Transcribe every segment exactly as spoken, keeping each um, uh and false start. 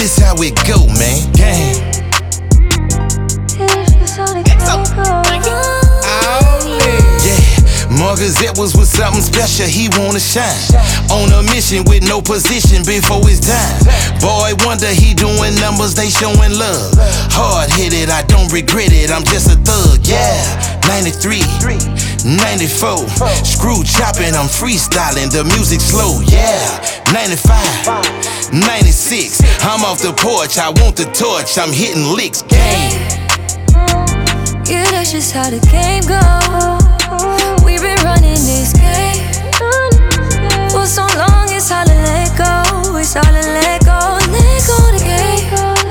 This how it go, man. Gang. Marcus Edwards was something special, he wanna shine. On a mission with no position before his time. Boy wonder he doing numbers, they showing love. Hard-headed, I don't regret it, I'm just a thug, yeah. ninety-three, ninety-four, screw chopping, I'm freestyling, the music slow, yeah. ninety-five, ninety-six, I'm off the porch, I want the torch, I'm hitting licks, gang. Yeah, that's just how the game goes. We've been running this game for so long, it's hard to let go. It's hard to let go, let go the game.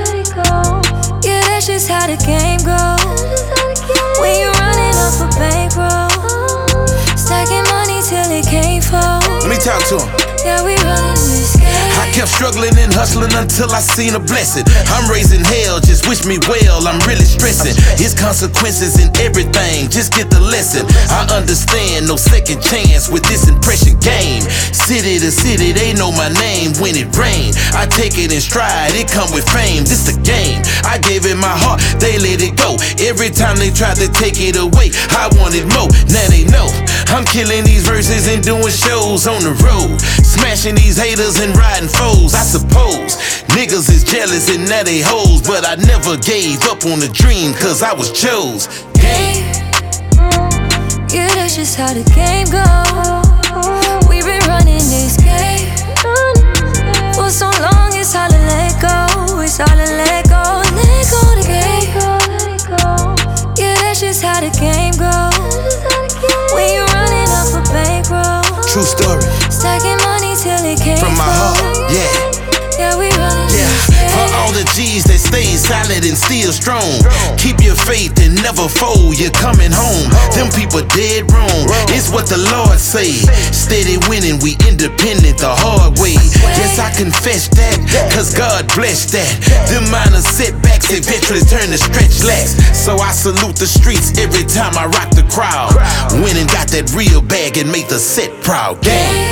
Yeah, that's just how the game goes. When you're running up a bankroll, stacking money till it can't fold. Let me talk to him. Yeah, we running this game. I kept struggling and hustling until I seen a blessing. I'm raising hell, just wish me well, I'm really stressing. It's consequences in everything, just get the lesson. I understand, no second chance with this impression game. City to city, they know my name when it rain. I take it in stride, it come with fame, this the game. I gave it my heart, they let it go. Every time they tried to take it away, I wanted more, now they know. I'm killing these verses and doing shows on the road. Smashing these haters and riding foes, I suppose. Niggas is jealous and now they hoes, but I never gave up on the dream, cause I was chose. Gang. Yeah, that's just how the game goes. We've been running this game for so long, it's hard to let go. It's hard to let go, let go the game. Yeah, that's just how the game goes. When you're running up a bankroll, true story. Stacking money till it can't from my heart, yeah. Yeah, we running. Yeah, for all the G's that stay solid and still strong. Keep your faith and never fold, you're coming home. Them people dead wrong, it's what the Lord say. Steady winning, we independent the hard way. Yes, I confess that, cause God blessed that. Them minor setbacks eventually turn to stretch lacks. So I salute the streets every time I rock the crowd. Win and got that real bag and make the set proud. Gang.